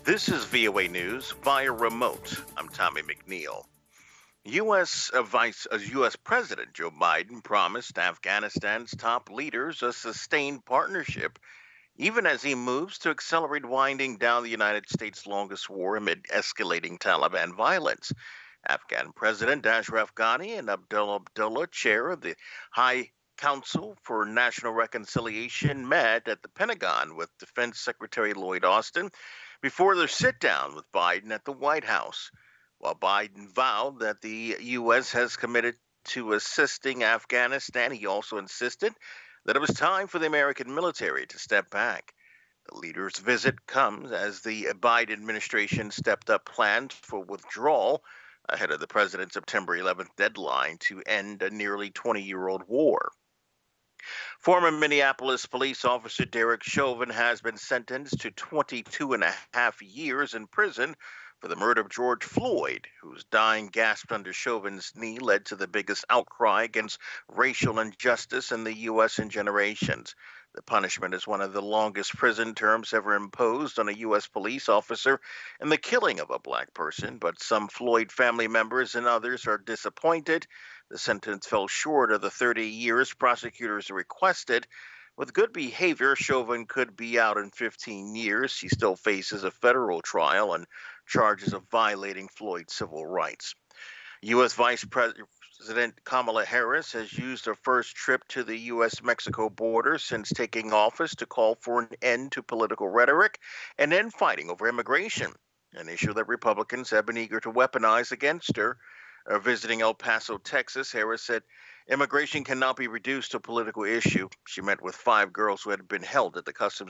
This is VOA News via remote. I'm Tommy McNeil. U.S. President Joe Biden promised Afghanistan's top leaders a sustained partnership, even as he moves to accelerate winding down the United States' longest war amid escalating Taliban violence. Afghan President Ashraf Ghani and Abdullah, chair of the High Council for National Reconciliation, met at the Pentagon with Defense Secretary Lloyd Austin before their sit down with Biden at the White House. While Biden vowed that the U.S. has committed to assisting Afghanistan, he also insisted that it was time for the American military to step back. The leader's visit comes as the Biden administration stepped up plans for withdrawal ahead of the president's September 11th deadline to end a nearly 20-year-old war. Former Minneapolis police officer Derek Chauvin has been sentenced to 22 and a half years in prison for the murder of George Floyd, whose dying gasp under Chauvin's knee led to the biggest outcry against racial injustice in the U.S. in generations. The punishment is one of the longest prison terms ever imposed on a U.S. police officer in the killing of a black person, but some Floyd family members and others are disappointed. The sentence fell short of the 30 years prosecutors requested. With good behavior, Chauvin could be out in 15 years. He still faces a federal trial and charges of violating Floyd's civil rights. U.S. Vice President Kamala Harris has used her first trip to the U.S. Mexico border since taking office to call for an end to political rhetoric and end fighting over immigration, an issue that Republicans have been eager to weaponize against her. Visiting El Paso, Texas, Harris said immigration cannot be reduced to a political issue. She met with five girls who had been held at the Customs